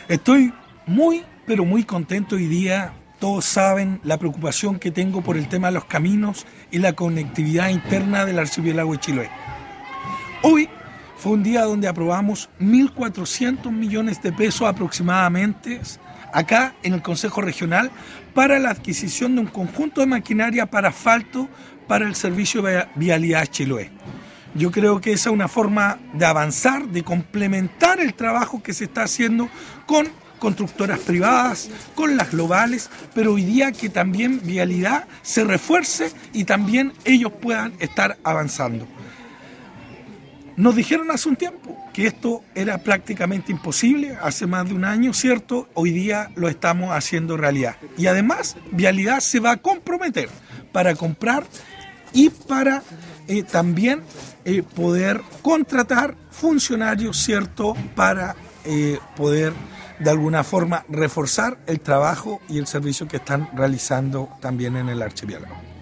Estoy muy, pero muy contento hoy día. Todos saben la preocupación que tengo por el tema de los caminos y la conectividad interna del archipiélago de Chiloé. Hoy fue un día donde aprobamos 1.400 millones de pesos aproximadamente acá en el Consejo Regional para la adquisición de un conjunto de maquinaria para asfalto para el servicio de Vialidad Chiloé. Yo creo que esa es una forma de avanzar, de complementar el trabajo que se está haciendo con constructoras privadas, con las globales, pero hoy día que también Vialidad se refuerce y también ellos puedan estar avanzando. Nos dijeron hace un tiempo que esto era prácticamente imposible, hace más de un año, ¿cierto? Hoy día lo estamos haciendo realidad. Y además, Vialidad se va a comprometer para comprar y para también poder contratar funcionarios, ¿cierto?, para poder de alguna forma reforzar el trabajo y el servicio que están realizando también en el archipiélago.